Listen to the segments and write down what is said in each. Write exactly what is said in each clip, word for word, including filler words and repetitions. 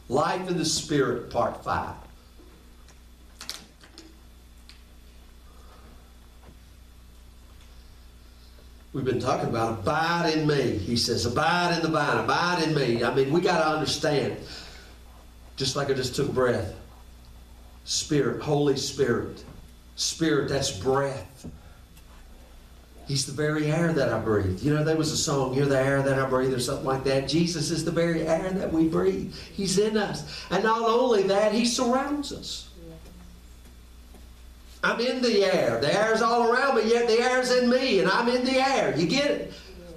Life in the Spirit, part five. We've been talking about abide in me. He says, abide in the vine, abide in me. I mean, we got to understand, just like I just took breath, Spirit, Holy Spirit. Spirit, that's breath. He's the very air that I breathe. You know, there was a song, "You're the air that I breathe," or something like that. Jesus is the very air that we breathe. He's in us. And not only that, He surrounds us. I'm in the air. The air's all around me, yet the air's in me, and I'm in the air. You get it?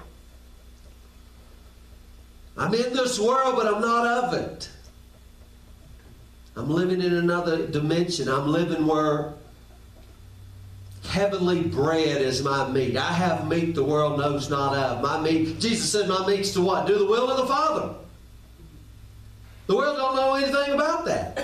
I'm in this world, but I'm not of it. I'm living in another dimension. I'm living where heavenly bread is my meat. I have meat the world knows not of. My meat, Jesus said, my meat's to what? Do the will of the Father. The world don't know anything about that.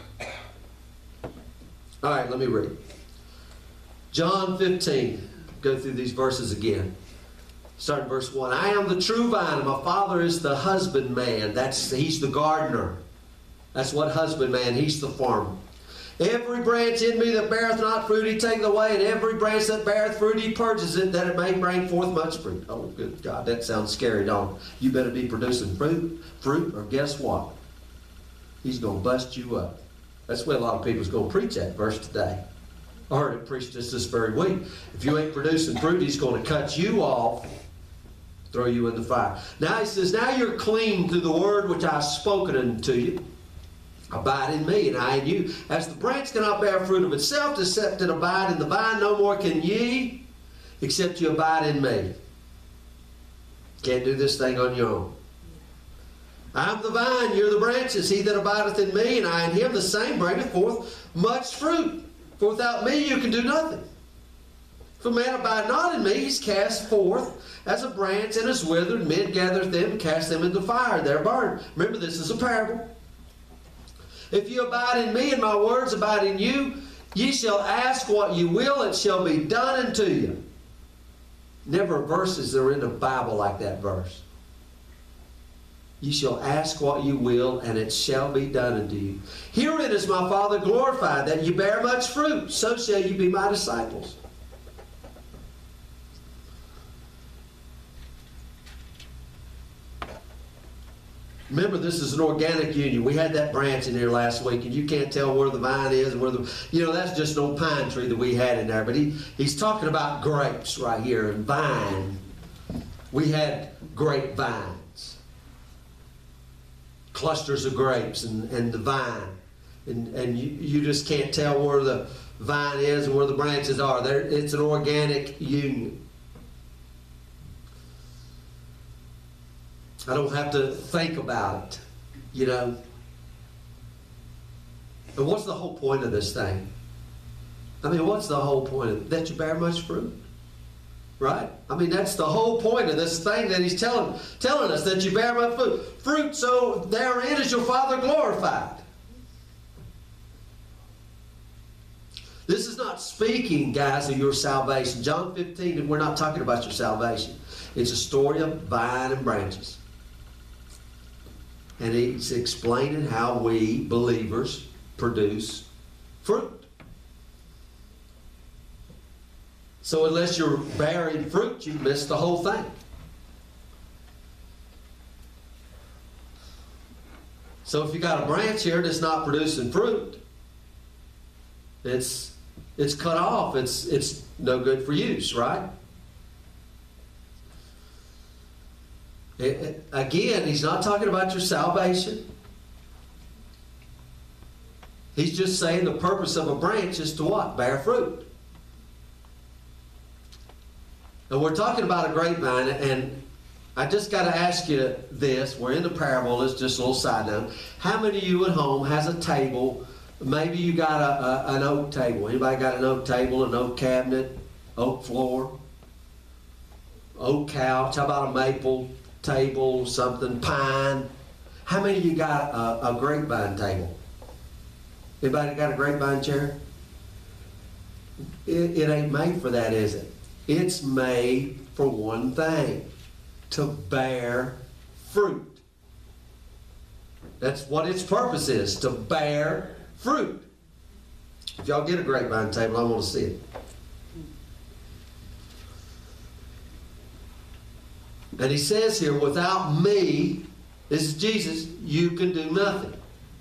All right, let me read. John fifteen. Go through these verses again. Starting verse one. I am the true vine, and my Father is the husbandman. That's, He's the gardener. That's what husbandman. He's the farmer. Every branch in me that beareth not fruit, He taketh away, and every branch that beareth fruit, He purges it, that it may bring forth much fruit. Oh, good God, that sounds scary, don't it? You better be producing fruit, fruit, or guess what? He's going to bust you up. That's where a lot of people's going to preach that verse today. I heard it preached just this very week. If you ain't producing fruit, He's going to cut you off, throw you in the fire. Now He says, now you're clean through the word which I've spoken unto you. Abide in me, and I in you. As the branch cannot bear fruit of itself, except it abide in the vine, no more can ye, except you abide in me. Can't do this thing on your own. I am the vine, you're the branches. He that abideth in me, and I in him, the same bringeth forth much fruit. For without me you can do nothing. If a man abide not in me, he's cast forth as a branch and is withered. Men gather them, cast them into fire, and they're burned. Remember, this is a parable. If you abide in me, and my words abide in you, ye shall ask what you will, it shall be done unto you. Never verses that are in the Bible like that verse. Ye shall ask what you will, and it shall be done unto you. Herein is my Father glorified, that ye bear much fruit. So shall you be my disciples. Remember, this is an organic union. We had that branch in here last week, and you can't tell where the vine is, and where the, you know, that's just an old pine tree that we had in there. But he, he's talking about grapes right here, and vine. We had grapevines. Clusters of grapes and, and the vine. And, and you, you just can't tell where the vine is and where the branches are. There, it's an organic union. I don't have to think about it, you know. And what's the whole point of this thing? I mean, what's the whole point of it? That you bear much fruit. Right? I mean, that's the whole point of this thing that he's telling, telling us, that you bear much fruit. Fruit, so therein is your Father glorified. This is not speaking, guys, of your salvation. John fifteen, and we're not talking about your salvation. It's a story of vine and branches. And he's explaining how we, believers, produce fruit. So unless you're bearing fruit, you miss the whole thing. So if you got a branch here that's not producing fruit, it's it's cut off. It's it's no good for use, right? It, it, again, he's not talking about your salvation. He's just saying the purpose of a branch is to what? Bear fruit. And we're talking about a grapevine, and I just got to ask you this. We're in the parable. It's just a little side note. How many of you at home has a table? Maybe you got a, a, an oak table. Anybody got an oak table, an oak cabinet, oak floor, oak couch? How about a maple table, something, pine? How many of you got a, a grapevine table? Anybody got a grapevine chair? It, it ain't made for that, is it? It's made for one thing, to bear fruit. That's what its purpose is, to bear fruit. If y'all get a grapevine table, I want to see it. And he says here, without me, this is Jesus, you can do nothing.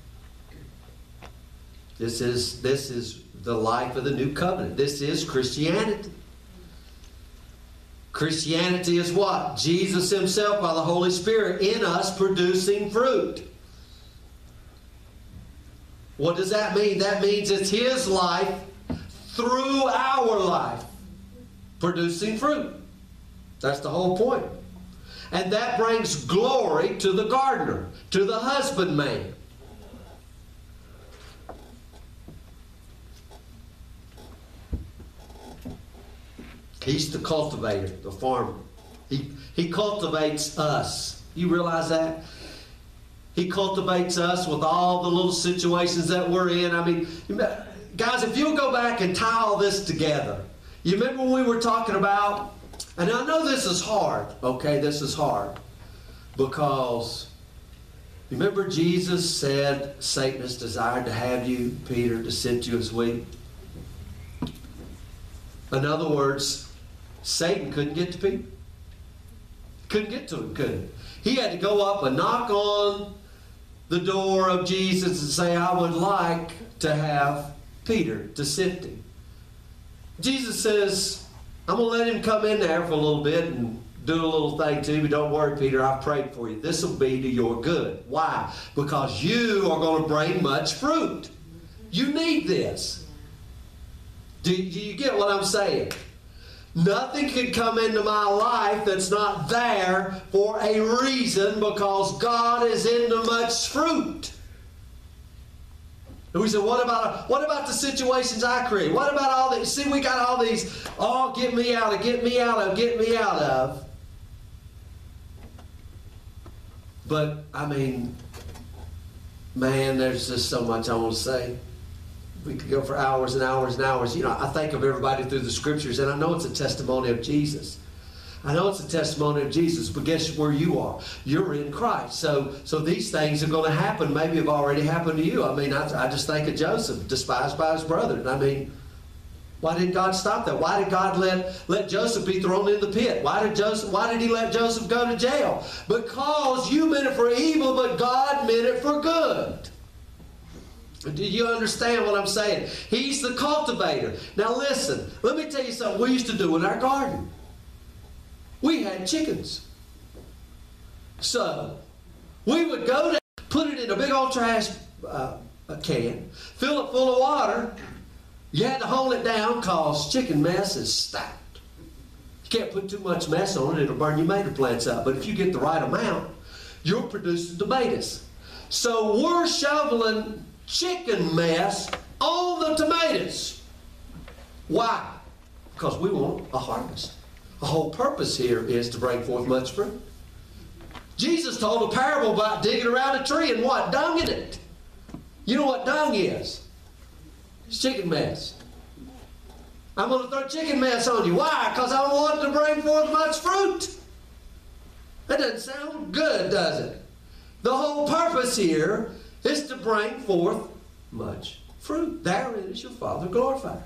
This is, this is the life of the new covenant. This is Christianity. Christianity is what? Jesus himself by the Holy Spirit in us producing fruit. What does that mean? That means it's his life through our life producing fruit. That's the whole point. And that brings glory to the gardener, to the husbandman. He's the cultivator, the farmer. He, he cultivates us. You realize that? He cultivates us with all the little situations that we're in. I mean, guys, if you'll go back and tie all this together. You remember when we were talking about, and I know this is hard, okay? This is hard. Because, remember Jesus said, Satan has desired to have you, Peter, to sift you as wheat. In other words, Satan couldn't get to Peter. Couldn't get to him, could he? He had to go up and knock on the door of Jesus and say, I would like to have Peter to sift him. Jesus says, I'm going to let him come in there for a little bit and do a little thing to you, but don't worry, Peter, I've prayed for you. This will be to your good. Why? Because you are going to bring much fruit. You need this. Do, do you get what I'm saying? Nothing can come into my life that's not there for a reason, because God is into much fruit. And we said, what about, what about the situations I create? What about all these? See, we got all these, oh, get me out of, get me out of, get me out of. But, I mean, man, there's just so much I want to say. We could go for hours and hours and hours. You know, I think of everybody through the Scriptures, and I know it's a testimony of Jesus. I know it's a testimony of Jesus, but guess where you are? You're in Christ. So so these things are going to happen. Maybe have already happened to you. I mean, I, I just think of Joseph, despised by his brethren. I mean, why did God stop that? Why did God let, let Joseph be thrown in the pit? Why did Joseph? Why did he let Joseph go to jail? Because you meant it for evil, but God meant it for good. Do you understand what I'm saying? He's the cultivator. Now listen, let me tell you something we used to do in our garden. We had chickens. So, we would go to put it in a big old trash uh, a can, fill it full of water. You had to hold it down because chicken mess is stout. You can't put too much mess on it, it'll burn your tomato plants up. But if you get the right amount, you're producing tomatoes. So we're shoveling chicken mess on the tomatoes. Why? Because we want a harvest. The whole purpose here is to bring forth much fruit. Jesus told a parable about digging around a tree and what? Dung in it. You know what dung is? It's chicken mess. I'm going to throw chicken mess on you. Why? Because I want to bring forth much fruit. That doesn't sound good, does it? The whole purpose here is to bring forth much fruit. Therein is your Father glorified.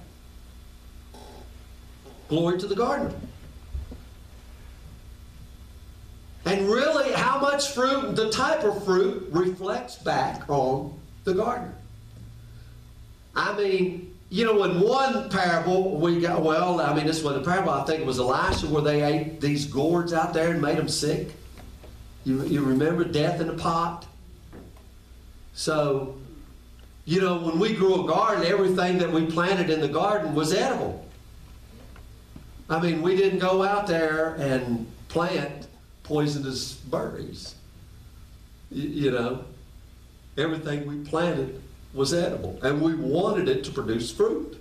Glory to the gardener. And really, how much fruit, the type of fruit, reflects back on the gardener. I mean, you know, in one parable, we got, well, I mean, this wasn't a parable. I think it was Elisha, where they ate these gourds out there and made them sick. You, you remember death in a pot? So, you know, when we grew a garden, everything that we planted in the garden was edible. I mean, we didn't go out there and plant poisonous berries. You, you know, everything we planted was edible, and we wanted it to produce fruit.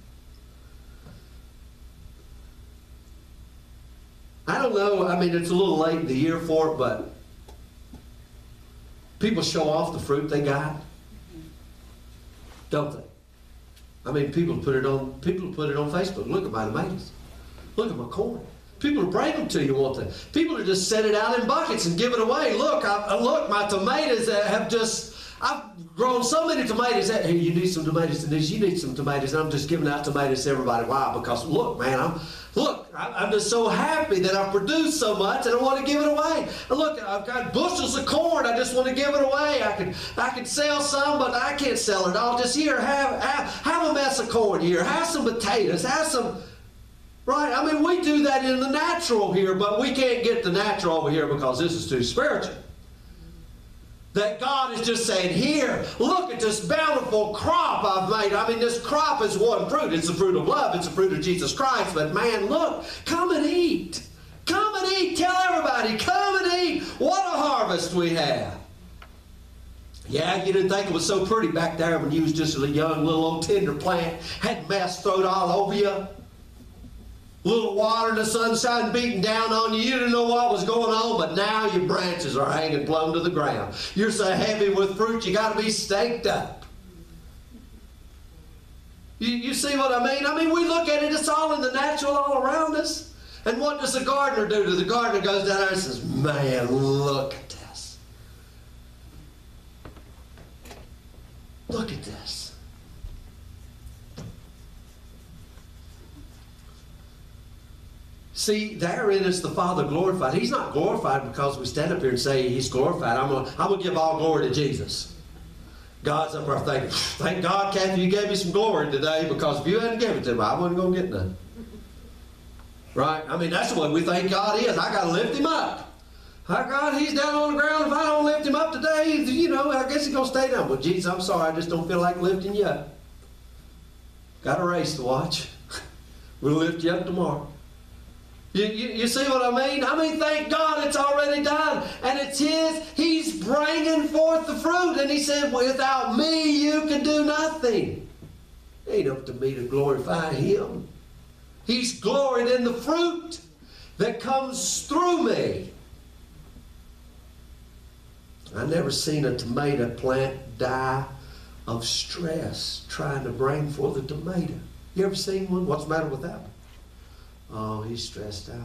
I don't know, I mean, it's a little late in the year for it, but people show off the fruit they got, don't they? I mean, people put it on, people put it on Facebook. Look at my tomatoes. Look at my corn. People will bring them to you, won't they? People will just set it out in buckets and give it away. Look, I, look, my tomatoes have just, I've grown so many tomatoes. Hey, you need some tomatoes and this, you need some tomatoes. And I'm just giving out tomatoes to everybody. Why? Because look, man, I'm, look, I'm just so happy that I've produced so much and I want to give it away. And look, I've got bushels of corn. I just want to give it away. I can, I can sell some, but I can't sell it all. Just here, have, have, have a mess of corn here. Have some potatoes. Have some... Right? I mean, we do that in the natural here, but we can't get the natural over here because this is too spiritual. That God is just saying, here, look at this bountiful crop I've made. I mean, this crop is one fruit. It's the fruit of love. It's the fruit of Jesus Christ. But man, look, come and eat. Come and eat. Tell everybody, come and eat. What a harvest we have. Yeah, you didn't think it was so pretty back there when you was just a young little old tender plant. Had mess thrown all over you. Little water and the sunshine beating down on you. You didn't know what was going on, but now your branches are hanging plumb to the ground. You're so heavy with fruit, you got to be staked up. You, you see what I mean? I mean, we look at it, it's all in the natural all around us. And what does the gardener do? The gardener goes down there and says, man, look at this. Look at this. See, therein is the Father glorified. He's not glorified because we stand up here and say He's glorified. I'm going I'm to give all glory to Jesus. God's up there thinking, thank God, Kathy, you gave me some glory today, because if you hadn't given it to me, I wasn't going to get none. Right? I mean, that's the way we think God is. I got to lift Him up. Hi, God, He's down on the ground. If I don't lift Him up today, you know, I guess He's going to stay down. Well, Jesus, I'm sorry. I just don't feel like lifting you up. Got a race to watch. We'll lift you up tomorrow. You, you, you see what I mean? I mean, thank God it's already done. And it's His. He's bringing forth the fruit. And He said, without me, you can do nothing. It ain't up to me to glorify Him. He's gloried in the fruit that comes through me. I never seen a tomato plant die of stress trying to bring forth a tomato. You ever seen one? What's the matter with that one? Oh, he's stressed out.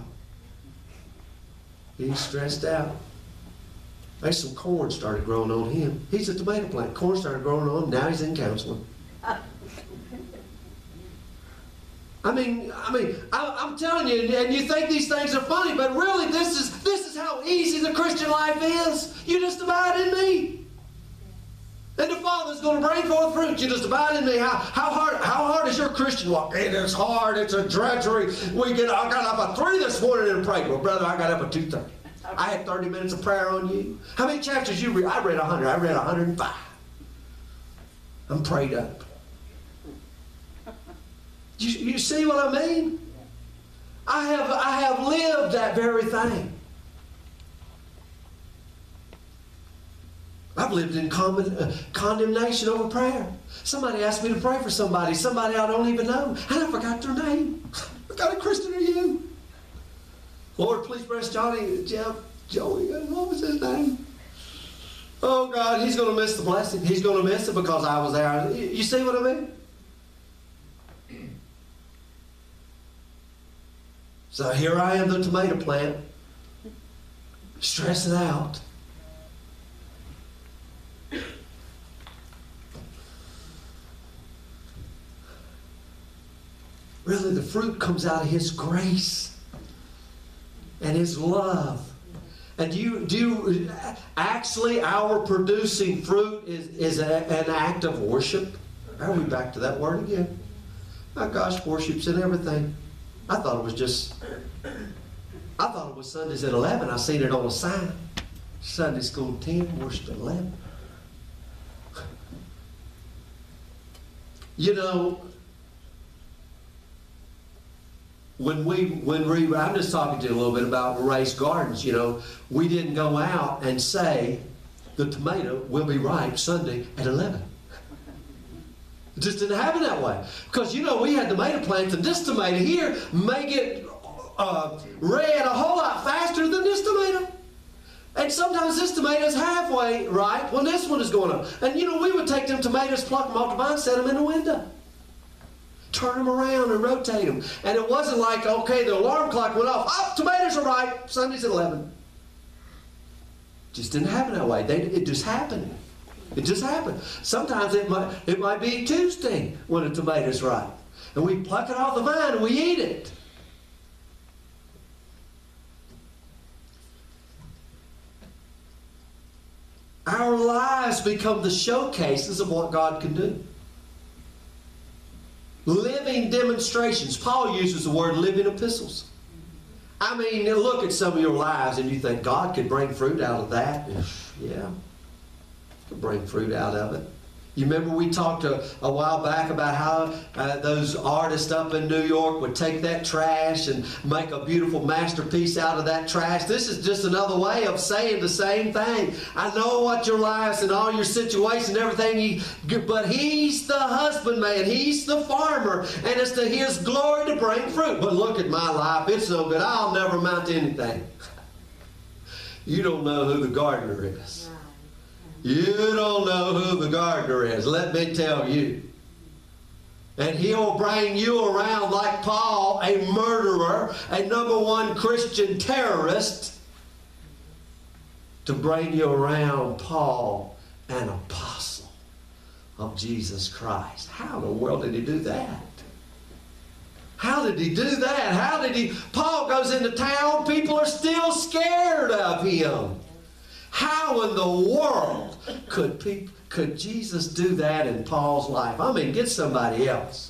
He's stressed out. There's some corn started growing on him. He's a tomato plant. Corn started growing on him. Now he's in counseling. I mean, I mean, I, I'm telling you, and you think these things are funny, but really, this is this is how easy the Christian life is. You just abide in me. And the Father's going to bring forth fruit. You just abide in me. How, how hard How hard is your Christian walk? It is hard. It's a drudgery. We get. I got up at three this morning and prayed. Well, brother, I got up at two thirty. I had thirty minutes of prayer on you. How many chapters you read? I read one hundred. I read one hundred five. I'm prayed up. You, you see what I mean? I have I have lived that very thing. I've lived in common, uh, condemnation over prayer. Somebody asked me to pray for somebody, somebody I don't even know, and I forgot their name. What kind of Christian are you? Lord, please bless Johnny, Jeff, Joey, what was his name? Oh, God, he's going to miss the blessing. He's going to miss it because I was there. You see what I mean? So here I am, the tomato plant, stressing out. Really, the fruit comes out of His grace and His love. And do you, do you, actually, our producing fruit is, is a, an act of worship. Are we back to that word again? My gosh, worship's in everything. I thought it was just, I thought it was Sundays at eleven. I seen it on a sign. Sunday school ten, worship at eleven. You know, when we, when we, I'm just talking to you a little bit about raised gardens, you know, we didn't go out and say the tomato will be ripe Sunday at eleven. It just didn't happen that way. Because, you know, we had tomato plants, and this tomato here may get uh, red a whole lot faster than this tomato. And sometimes this tomato is halfway ripe when this one is going up. And, you know, we would take them tomatoes, pluck them off the vine, set them in the window. turn them around and rotate them. And it wasn't like, okay, the alarm clock went off. Oh, tomatoes are ripe. Sunday's at eleven. Just didn't happen that way. They, it just happened. It just happened. Sometimes it might, it might be Tuesday when a tomato's ripe. And we pluck it off the vine and we eat it. Our lives become the showcases of what God can do. Living demonstrations. Paul uses the word living epistles. I mean, look at some of your lives and you think God could bring fruit out of that. Yeah, could bring fruit out of it. You remember we talked a, a while back about how uh, those artists up in New York would take that trash and make a beautiful masterpiece out of that trash. This is just another way of saying the same thing. I know what your lives and all your situations and everything, he, but He's the husbandman. He's the farmer, and it's to His glory to bring fruit. But look at my life. It's no good. I'll never amount to anything. You don't know who the gardener is. You don't know who the gardener is, let me tell you. And He'll bring you around like Paul, a murderer, a number one Christian terrorist, to bring you around Paul, an apostle of Jesus Christ. How in the world did He do that? How did He do that? How did He? Paul goes into town, people are still scared of him. How in the world could people, could Jesus do that in Paul's life? I mean, get somebody else.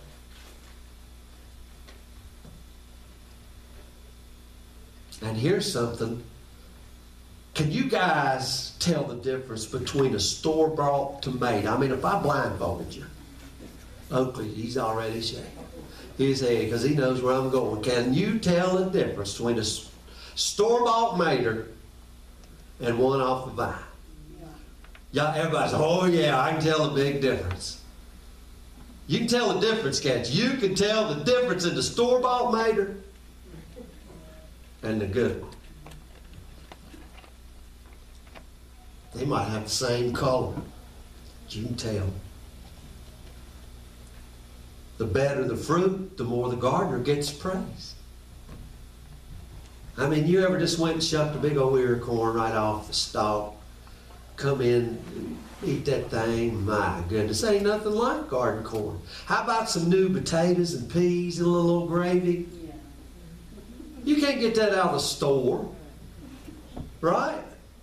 And here's something. Can you guys tell the difference between a store-bought tomato? I mean, if I blindfolded you, Oakley, he's already shaking his head because he knows where I'm going. Can you tell the difference between a store-bought tomato and one off the vine? Yeah, everybody's, oh yeah, I can tell the big difference. You can tell the difference, can't you? You can tell the difference in the store-bought tomato and the good one. They might have the same color. But you can tell. The better the fruit, the more the gardener gets praise. I mean, you ever just went and shucked a big old ear of corn right off the stalk, come in, eat that thing? My goodness, ain't nothing like garden corn. How about some new potatoes and peas and a little old gravy? Yeah. You can't get that out of the store, right?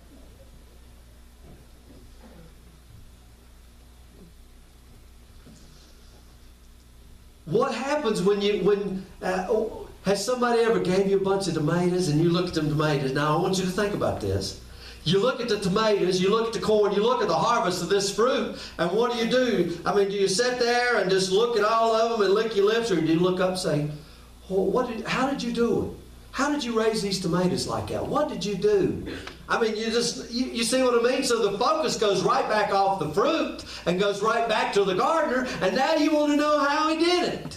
What happens when you when? Uh, oh, Has somebody ever gave you a bunch of tomatoes and you look at them tomatoes? Now, I want you to think about this. You look at the tomatoes, you look at the corn, you look at the harvest of this fruit, and what do you do? I mean, do you sit there and just look at all of them and lick your lips, or do you look up and say, oh, what did, how did you do it? How did you raise these tomatoes like that? What did you do? I mean, you just, you, you see what I mean? So the focus goes right back off the fruit and goes right back to the gardener, and now you want to know how he did it.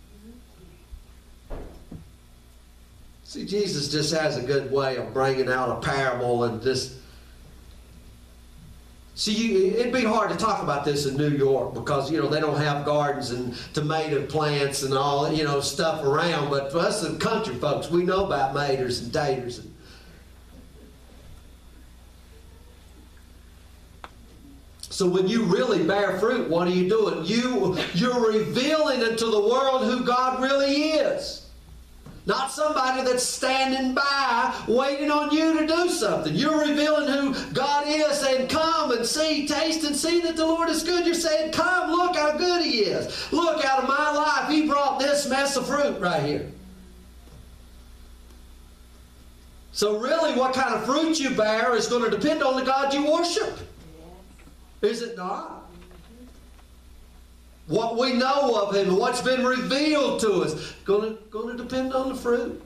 See, Jesus just has a good way of bringing out a parable and just... See, you, it'd be hard to talk about this in New York because, you know, they don't have gardens and tomato plants and all, you know, stuff around. But for us, the country folks, we know about tomatoes and taters. And so when you really bear fruit, what are you doing? You, you're revealing into the world who God really is. Not somebody that's standing by waiting on you to do something. You're revealing who God is, saying, come and see, taste and see that the Lord is good. You're saying, come, look how good He is. Look, out of my life, He brought this mess of fruit right here. So really, what kind of fruit you bear is going to depend on the God you worship. Is it not? What we know of Him, what's been revealed to us, going to, going to depend on the fruit.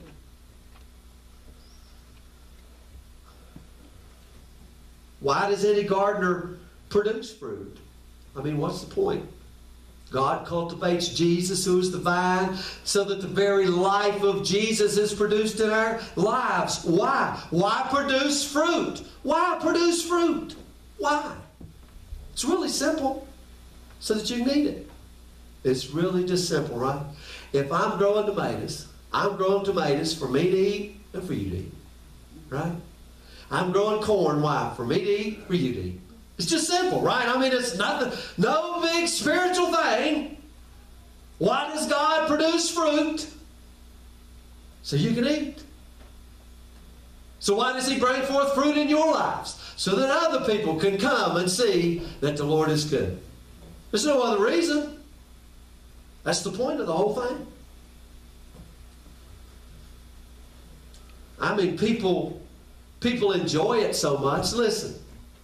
Why does any gardener produce fruit? I mean, what's the point? God cultivates Jesus, who is the vine, so that the very life of Jesus is produced in our lives. Why? Why produce fruit? Why produce fruit? Why? It's really simple. So that you can eat it. It's really just simple, right? If I'm growing tomatoes, I'm growing tomatoes for me to eat and for you to eat. Right? I'm growing corn, why? For me to eat, for you to eat. It's just simple, right? I mean, it's nothing, no big spiritual thing. Why does God produce fruit? So you can eat. So why does He bring forth fruit in your lives? So that other people can come and see that the Lord is good. There's no other reason. That's the point of the whole thing. I mean, people, people enjoy it so much. Listen,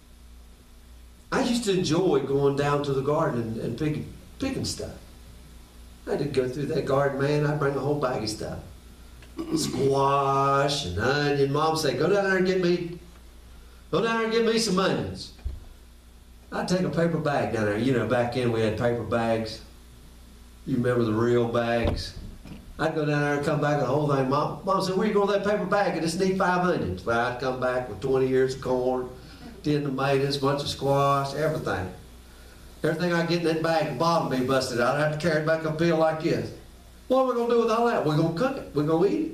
I used to enjoy going down to the garden and, and picking, picking stuff. I had to go through that garden, man. I'd bring a whole bag of stuff. Squash and onion. Mom would say, go down there and get me, go down there and get me some onions. I'd take a paper bag down there. You know, back then we had paper bags. You remember the real bags? I'd go down there and come back with the whole thing. Mom, Mom said, where you going with that paper bag? I just need five onions. But I'd come back with twenty ears of corn, ten tomatoes, a bunch of squash, everything. Everything I get in that bag, the bottom be busted out. I'd have to carry it back uphill like this. What are we going to do with all that? We're going to cook it. We're going to eat it.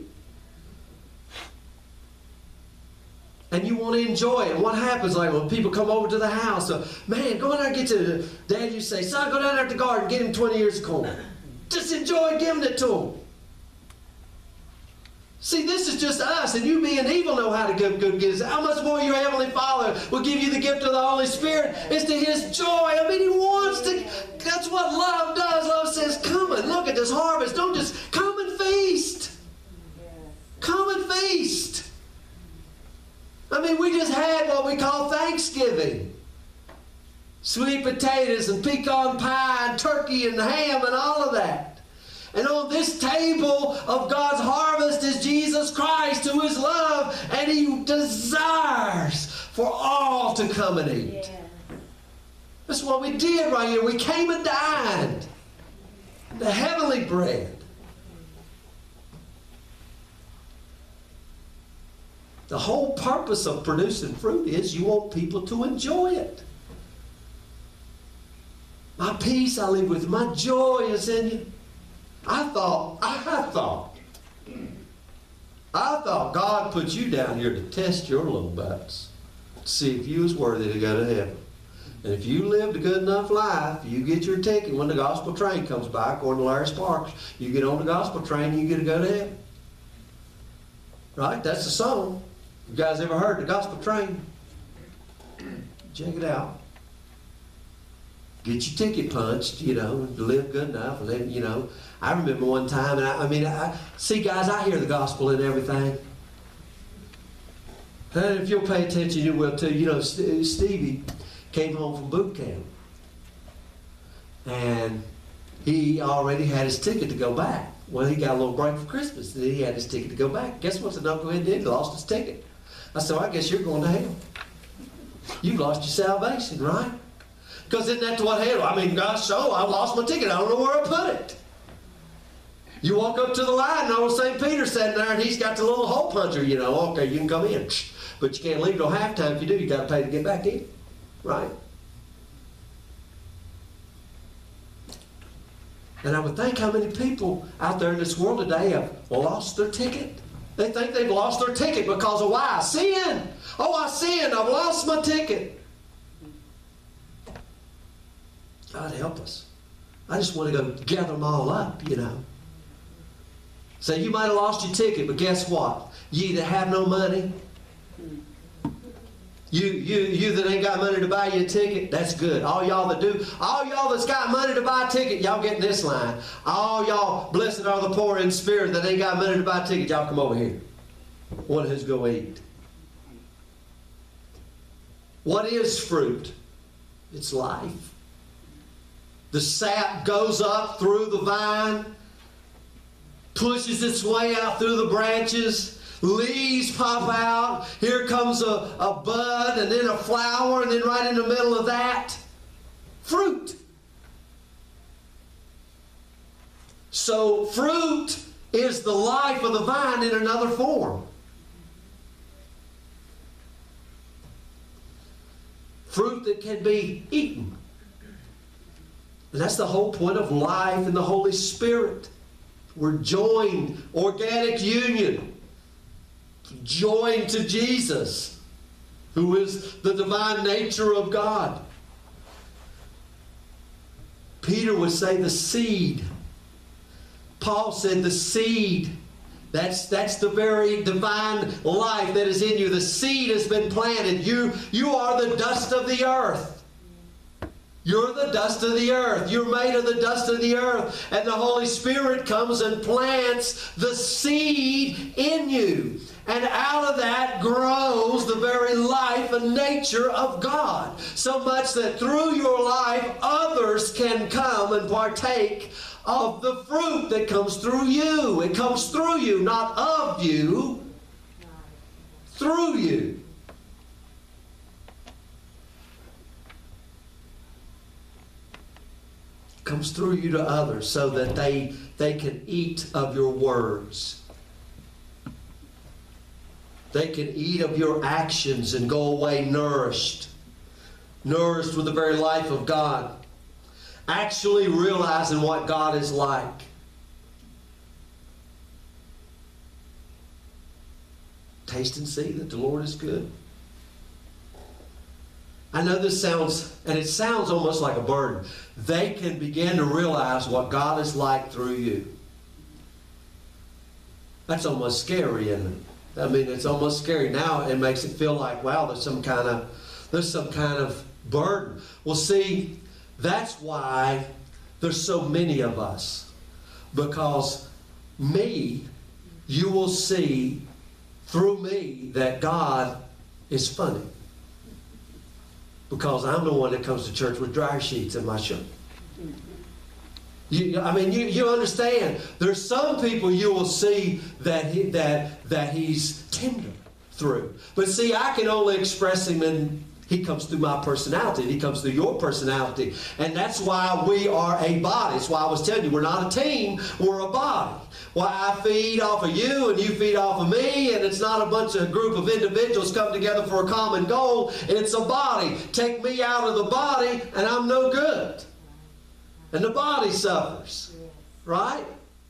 And you want to enjoy it. And what happens like when people come over to the house? So, man, go in there and get to Dad, you say, son, go down there to the garden, get him twenty ears of corn. Just enjoy giving it to him. See, this is just us, and you being evil know how to give good gifts. How much more your Heavenly Father will give you the gift of the Holy Spirit. It's to His joy. I mean, He wants to. That's what love does. Love says, come and look at this harvest. Don't just come and feast. Come and feast. I mean, we just had what we call Thanksgiving. Sweet potatoes and pecan pie and turkey and ham and all of that. And on this table of God's harvest is Jesus Christ, who is love, and He desires for all to come and eat. Yeah. That's what we did right here. We came and dined. The heavenly bread. The whole purpose of producing fruit is you want people to enjoy it. My peace I leave with you. My joy is in you. I thought, I thought, I thought God put you down here to test your little butts, to see if you was worthy to go to heaven. And if you lived a good enough life, you get your ticket when the gospel train comes by, according to Larry Sparks. You get on the gospel train, you get to go to heaven. Right? That's the song. You guys ever heard the gospel train? Check it out. Get your ticket punched, you know, to live good enough. And then, you know, I remember one time, and I, I mean, I, see, guys, I hear the gospel and everything. And if you'll pay attention, you will too. You know, St- Stevie came home from boot camp. And he already had his ticket to go back. Well, he got a little break for Christmas, and he had his ticket to go back. Guess what the knucklehead did? He lost his ticket. I said, well, I guess you're going to hell. You lost your salvation, right? Because isn't that what hell? I mean, gosh, so I lost my ticket. I don't know where I put it. You walk up to the line, and old Saint Peter's sitting there, and he's got the little hole puncher, you know. Okay, you can come in. But you can't leave till halftime. If you do, you got to pay to get back in. Right? And I would think how many people out there in this world today have lost their ticket. They think they've lost their ticket because of why? Sin. Oh, I sinned. I've lost my ticket. God help us. I just want to go gather them all up, you know. So you might have lost your ticket, but guess what? You either have no money. You, you, you that ain't got money to buy you a ticket, that's good. All y'all that do, all y'all that's got money to buy a ticket, y'all get in this line. All y'all, blessed are the poor in spirit that ain't got money to buy a ticket, y'all come over here. One who's going to eat. What is fruit? It's life. The sap goes up through the vine, pushes its way out through the branches, leaves pop out, here comes a, a bud, and then a flower, and then right in the middle of that, fruit. So fruit is the life of the vine in another form. Fruit that can be eaten. And that's the whole point of life in the Holy Spirit. We're joined, organic union, joined to Jesus, who is the divine nature of God. Peter would say the seed. Paul said the seed. That's, that's the very divine life that is in you. The seed has been planted. You, you are the dust of the earth. You're the dust of the earth. You're made of the dust of the earth. And the Holy Spirit comes and plants the seed in you. And out of that grows the very life and nature of God. So much that through your life, others can come and partake of the fruit that comes through you. It comes through you, not of you. Through you. Comes through you to others so that they, they can eat of your words. They can eat of your actions and go away nourished. Nourished with the very life of God. Actually realizing what God is like. Taste and see that the Lord is good. I know this sounds, and it sounds almost like a burden. They can begin to realize what God is like through you. That's almost scary, isn't it? I mean, it's almost scary. Now it makes it feel like, wow, there's some kind of, there's some kind of burden. Well, see, that's why there's so many of us. Because me, you will see through me that God is funny. Because I'm the one that comes to church with dryer sheets in my shirt. You, I mean, you, you understand. There's some people you will see that he, that that he's tender through. But see, I can only express him in, he comes through my personality. He comes through your personality. And that's why we are a body. That's why I was telling you, we're not a team, we're a body. Why I feed off of you and you feed off of me, and it's not a bunch of group of individuals come together for a common goal. It's a body. Take me out of the body and I'm no good. And the body suffers. Right?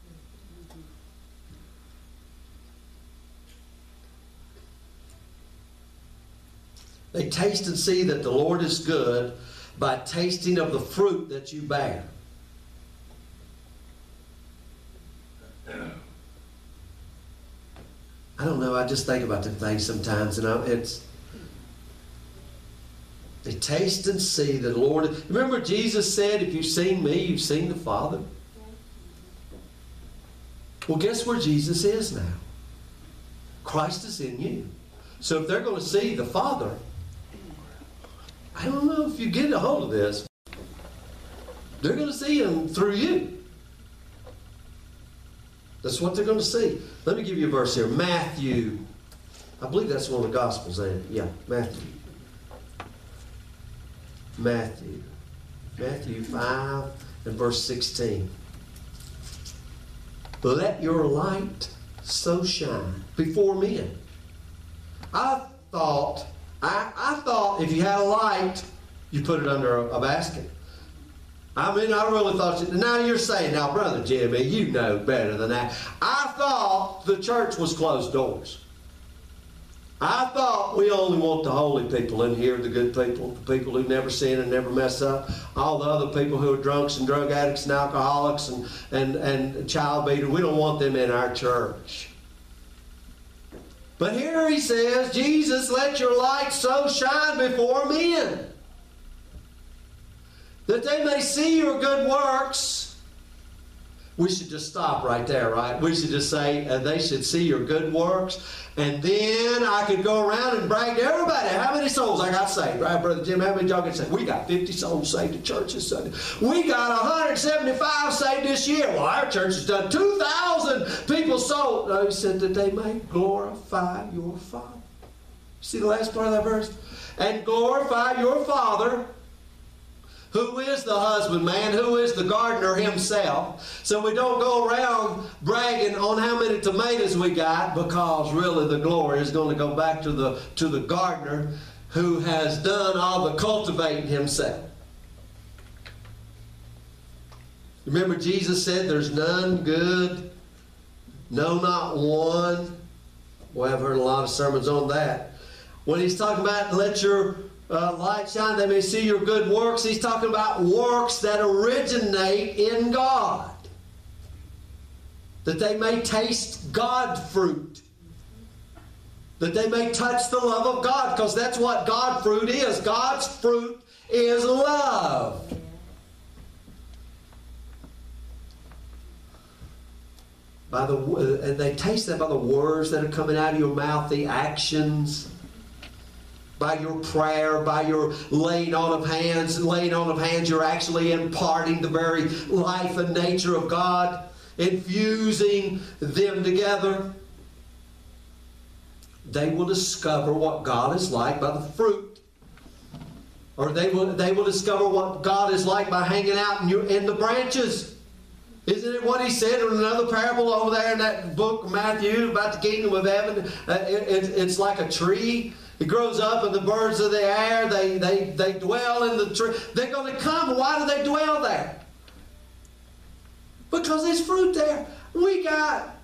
They taste and see that the Lord is good by tasting of the fruit that you bear. I don't know, I just think about them things sometimes, and I, it's they taste and see that the Lord. Remember Jesus said, if you've seen me, you've seen the Father. Well, guess where Jesus is now? Christ is in you. So if they're going to see the Father, I don't know if you get a hold of this, they're going to see Him through you. That's what they're going to see. Let me give you a verse here. Matthew. I believe that's one of the Gospels, ain't it? Yeah, Matthew. Matthew. Matthew five and verse sixteen. Let your light so shine before men. I thought, I, I thought if you had a light, you put it under a, a basket. I mean, I really thought, you, now you're saying, now, Brother Jimmy, you know better than that. I thought the church was closed doors. I thought we only want the holy people in here, the good people, the people who never sin and never mess up. All the other people who are drunks and drug addicts and alcoholics and, and, and child beaters, we don't want them in our church. But here he says, Jesus, let your light so shine before men, that they may see your good works. We should just stop right there, right? We should just say, uh, they should see your good works. And then I could go around and brag to everybody how many souls I got saved. Right, Brother Jim? How many y'all get saved? We got fifty souls saved at church this Sunday. We got one hundred seventy-five saved this year. Well, our church has done two thousand people sold. No, he said that they may glorify your Father. See the last part of that verse? And glorify your Father, who is the husbandman, who is the gardener himself. So we don't go around bragging on how many tomatoes we got, because really the glory is going to go back to the, to the gardener who has done all the cultivating himself. Remember Jesus said there's none good, no, not one. Boy, I've heard a lot of sermons on that. When he's talking about let your uh, light shine, they may see your good works, he's talking about works that originate in God. That they may taste God fruit. That they may touch the love of God, because that's what God fruit is. God's fruit is love. By the, and they taste that by the words that are coming out of your mouth, the actions, by your prayer, by your laying on of hands. Laying on of hands, you're actually imparting the very life and nature of God, infusing them together. They will discover what God is like by the fruit. Or they will, they will discover what God is like by hanging out in, your, in the branches. Isn't it what he said in another parable over there in that book, Matthew, about the kingdom of heaven? Uh, it, it, it's like a tree. It grows up, and the birds of the air, they, they, they dwell in the tree. They're going to come. Why do they dwell there? Because there's fruit there. We got,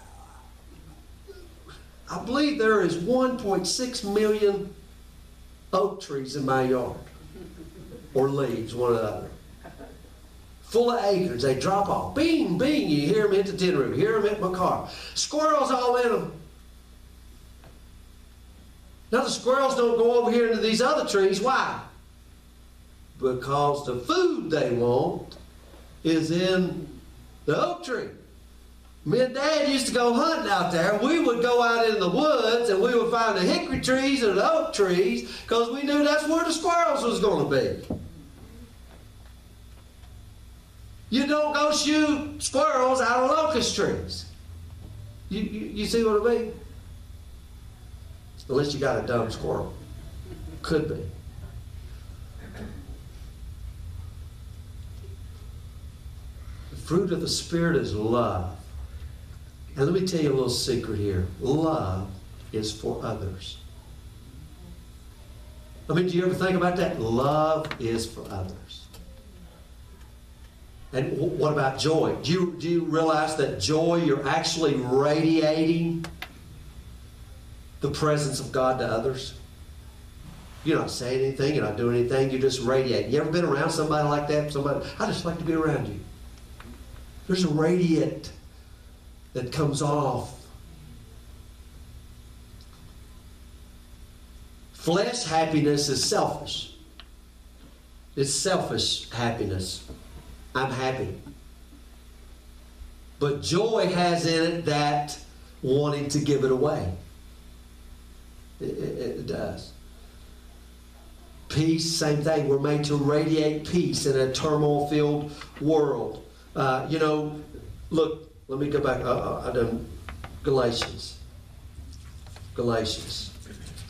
I believe there is one point six million oak trees in my yard. Or leaves, one or the other. Full of acres. They drop off. Bing, bing. You hear them hit the tin roof. You hear them hit my car. Squirrels all in them. Now the squirrels don't go over here into these other trees. Why? Because the food they want is in the oak tree. Me and Dad used to go hunting out there. We would go out in the woods and we would find the hickory trees and the oak trees because we knew that's where the squirrels was going to be. You don't go shoot squirrels out of locust trees. You, you, you see what I mean? Unless you got a dumb squirrel. Could be. The fruit of the Spirit is love. And let me tell you a little secret here. Love is for others. I mean, do you ever think about that? Love is for others. And what about joy? Do you, do you realize that joy, you're actually radiating the presence of God to others? You're not saying anything, you're not doing anything, you're just radiating. You ever been around somebody like that? Somebody, I just like to be around you. There's a radiant that comes off. Flesh happiness is selfish. It's selfish happiness. I'm happy. But joy has in it that wanting to give it away. It, it, it does. Peace, same thing. We're made to radiate peace in a turmoil-filled world. Uh, you know, look, let me go back. Uh, I done Galatians. Galatians.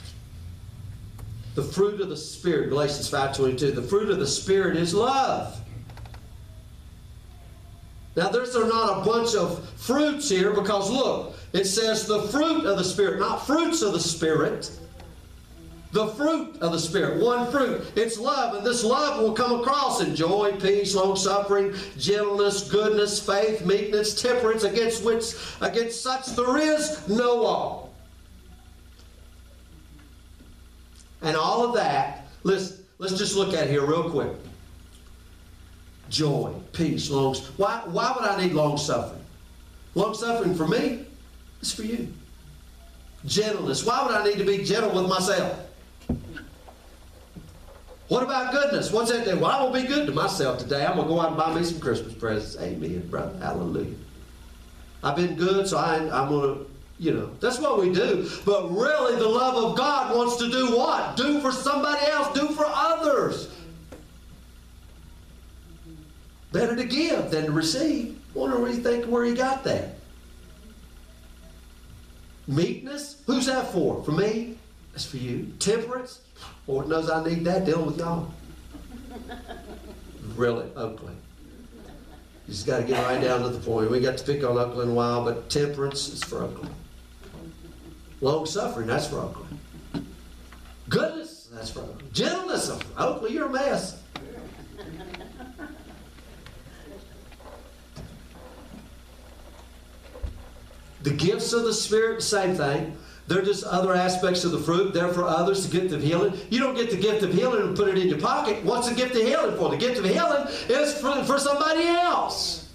The fruit of the Spirit, Galatians five twenty-two. The fruit of the Spirit is love. Now, there's not a bunch of fruits here because, look, it says the fruit of the Spirit, not fruits of the Spirit. The fruit of the Spirit, one fruit. It's love, and this love will come across in joy, peace, long-suffering, gentleness, goodness, faith, meekness, temperance, against which, against such there is no law. And all of that, listen, let's just look at it here real quick. Joy, peace, long. Why, why would I need long-suffering? Long-suffering for me is for you. Gentleness. Why would I need to be gentle with myself? What about goodness? What's that do? Well, I will be good to myself today. I'm going to go out and buy me some Christmas presents. Amen, brother. Hallelujah. I've been good, so I, I'm going to, you know, that's what we do. But really, the love of God wants to do what? Do for somebody else. Do for others. Better to give than to receive. Wonder where you think where he got that. Meekness, who's that for? For me? That's for you. Temperance, Lord knows I need that dealing with y'all. Really, Oakley. You just got to get right down to the point. We got to pick on Oakley in a while, but temperance is for Oakley. Long suffering, that's for Oakley. Goodness, that's for Oakley. Gentleness, Oakley, you're a mess. The gifts of the Spirit, same thing. They're just other aspects of the fruit. They're for others, the gift of healing. You don't get the gift of healing and put it in your pocket. What's the gift of healing for? The gift of healing is for, for somebody else.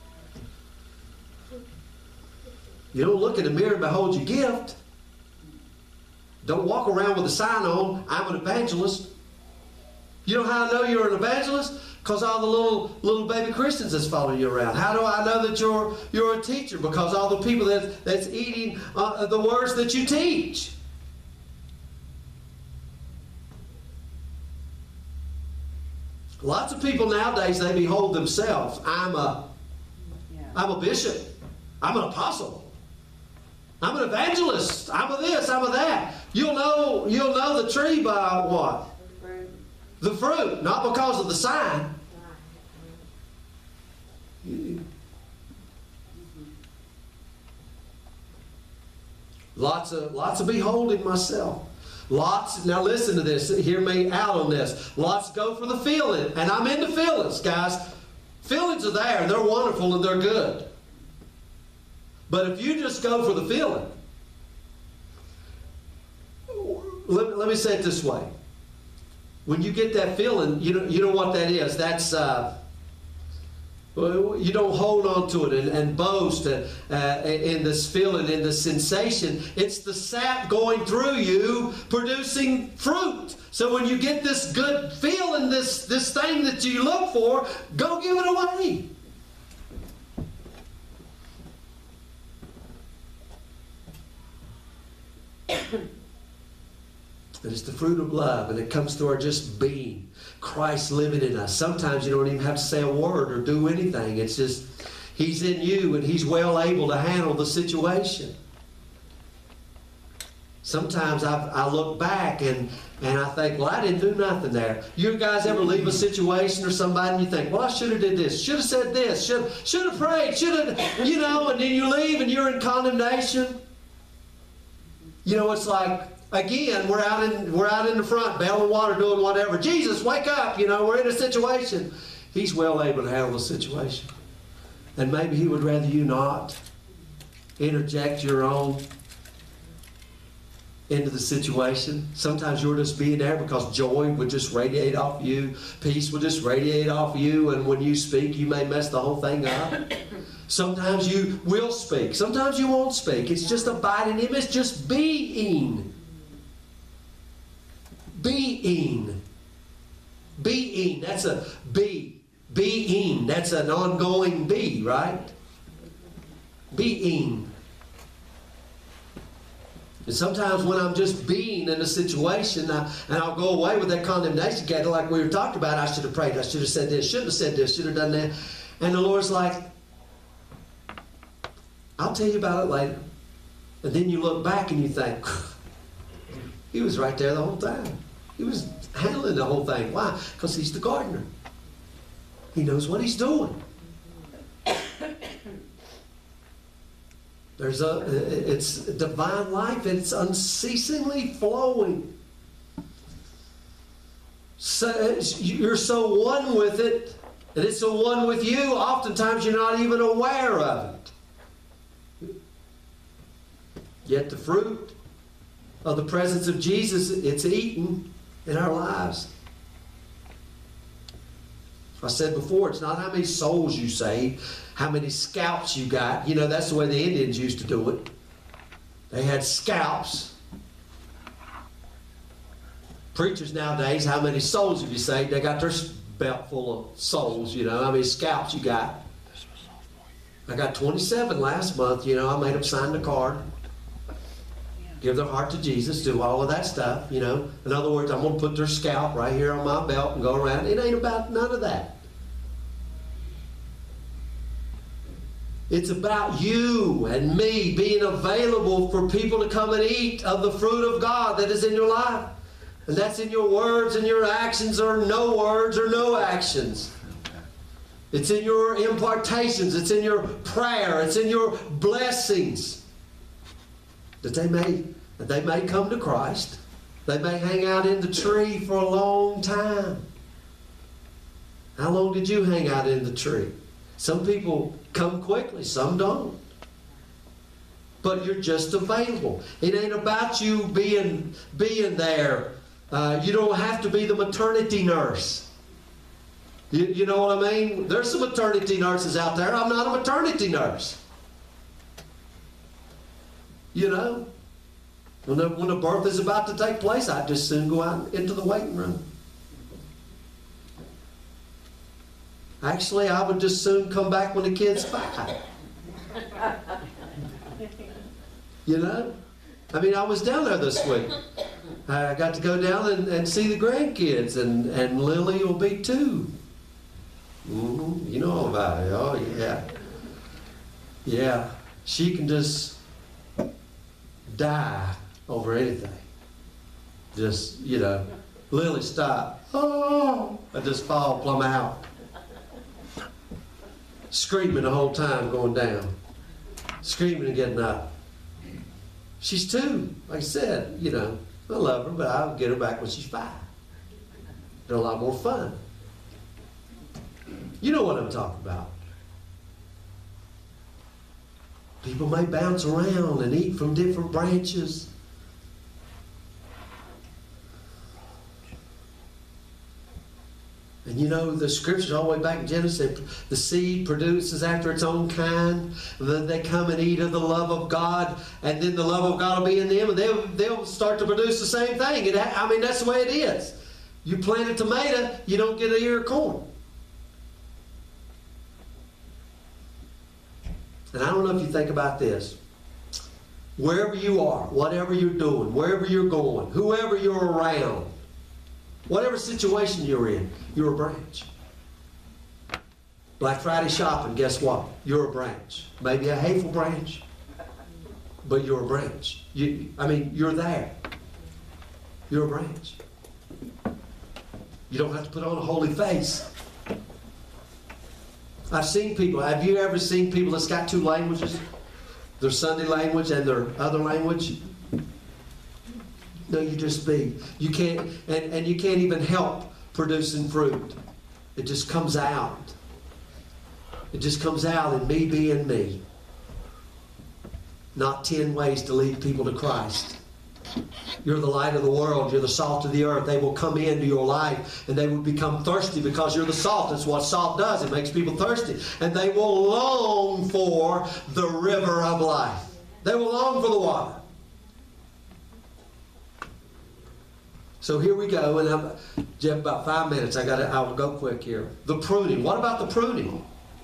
You don't look in the mirror and behold your gift. Don't walk around with a sign on, I'm an evangelist. You know how I know you're an evangelist? Because all the little little baby Christians that's following you around. How do I know that you're you're a teacher? Because all the people that, that's eating uh, the words that you teach. Lots of people nowadays, they behold themselves. I'm a, yeah. I'm a bishop. I'm an apostle. I'm an evangelist. I'm a this. I'm a that. You'll know. You'll know the tree by what? The fruit. The fruit, not because of the sign. Lots of lots of beholding myself. Lots. Now listen to this. Hear me out on this. Lots go for the feeling, and I'm into feelings, guys. Feelings are there. They're wonderful and they're good. But if you just go for the feeling, let, let me say it this way. When you get that feeling, you know, you know what that is. That's, uh, you don't hold on to it and, and boast uh, uh, in this feeling, in this sensation. It's the sap going through you, producing fruit. So when you get this good feeling, this, this thing that you look for, go give it away. And it's the fruit of love, and it comes through our just being. Christ living in us. Sometimes you don't even have to say a word or do anything. It's just He's in you, and He's well able to handle the situation. Sometimes I, I look back and, and I think, well, I didn't do nothing there. You guys ever leave a situation or somebody and you think, well, I should have did this, should have said this, should should have prayed, should have, you know, and then you leave and you're in condemnation. You know, it's like, again, we're out in we're out in the front, bailing water, doing whatever. Jesus, wake up! You know, we're in a situation. He's well able to handle the situation, and maybe He would rather you not interject your own into the situation. Sometimes you're just being there because joy would just radiate off you, peace would just radiate off you, and when you speak, you may mess the whole thing up. Sometimes you will speak. Sometimes you won't speak. It's just abiding in Him. It's just being. Being. Being. That's a be. Being. That's an ongoing be, right? Being. And sometimes when I'm just being in a situation, I, and I'll go away with that condemnation, kind of like we were talking about, I should have prayed, I should have said this, should have said this, should have done that. And the Lord's like, I'll tell you about it later. And then you look back and you think, He was right there the whole time. He was handling the whole thing. Why? Because He's the gardener. He knows what He's doing. There's a, it's divine life. It's unceasingly flowing. So you're so one with it, and it's so one with you. Oftentimes you're not even aware of it. Yet the fruit of the presence of Jesus, it's eaten in our lives. I said before, it's not how many souls you save, how many scalps you got. You know, that's the way the Indians used to do it. They had scalps. Preachers nowadays, how many souls have you saved? They got their belt full of souls, you know. How many scalps you got? I got twenty-seven last month, you know. I made them sign the card. Give their heart to Jesus, do all of that stuff, you know. In other words, I'm going to put their scalp right here on my belt and go around. It ain't about none of that. It's about you and me being available for people to come and eat of the fruit of God that is in your life. And that's in your words and your actions, or no words or no actions. It's in your impartations. It's in your prayer. It's in your blessings. That they may, that they may come to Christ. They may hang out in the tree for a long time. How long did you hang out in the tree? Some people come quickly, some don't. but you're just available. It ain't about you being, being there. Uh, you don't have to be the maternity nurse. You, you know what I mean? There's some maternity nurses out there. I'm not a maternity nurse. You know? When the, when the birth is about to take place, I'd just soon go out into the waiting room. Actually, I would just soon come back when the kid's five. You know? I mean, I was down there this week. I got to go down and, and see the grandkids, and, and Lily will be two. Mm-hmm. You know all about it. Oh, yeah. Yeah. She can just die over anything. Just, you know, Lily, stop. Oh, I just fall plumb out. Screaming the whole time going down. Screaming and getting up. She's two. Like I said, you know, I love her, but I'll get her back when she's five. They're a lot more fun. You know what I'm talking about. People may bounce around and eat from different branches. And you know, the scriptures all the way back in Genesis, the seed produces after its own kind. Then they come and eat of the love of God, and then the love of God will be in them, and they'll, they'll start to produce the same thing. It, I mean, that's the way it is. You plant a tomato, you don't get an ear of corn. And I don't know if you think about this. Wherever you are, whatever you're doing, wherever you're going, whoever you're around, whatever situation you're in, you're a branch. Black Friday shopping, guess what? You're a branch. Maybe a hateful branch, but you're a branch. You, I mean, you're there. You're a branch. You don't have to put on a holy face. I've seen people, have you ever seen people that's got two languages? Their Sunday language and their other language? No, you just be. You can't, and, and you can't even help producing fruit. It just comes out. It just comes out in me being me. Not ten ways to lead people to Christ. You're the light of the world. You're the salt of the earth. They will come into your life and they will become thirsty because you're the salt. That's what salt does. It makes people thirsty. And they will long for the river of life. They will long for the water. So here we go, and I'm, Jeff, about five minutes. I got. I'll go quick here. The pruning. What about the pruning?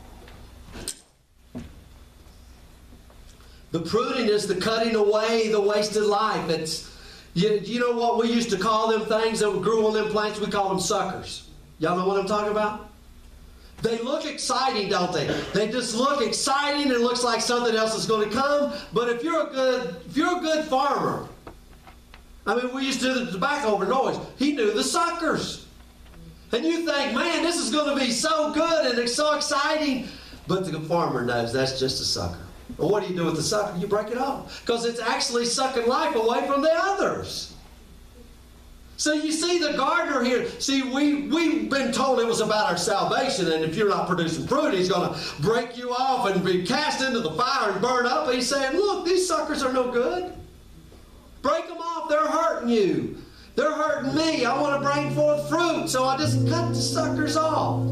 The pruning is the cutting away the wasted life. It's you, you know what we used to call them things that grew on them plants? We call them suckers. Y'all know what I'm talking about? They look exciting, don't they? They just look exciting. It looks like something else is going to come. But if you're a good, if you're a good farmer. I mean, we used to do the tobacco over noise. He knew the suckers. And you think, man, this is going to be so good and it's so exciting. But the farmer knows that's just a sucker. Well, what do you do with the sucker? You break it off. Because it's actually sucking life away from the others. So you see the gardener here. See, we, we've been told it was about our salvation. And if you're not producing fruit, he's going to break you off and be cast into the fire and burn up. And he's saying, look, these suckers are no good. Break them off. They're hurting you. They're hurting me. I want to bring forth fruit. So I just cut the suckers off.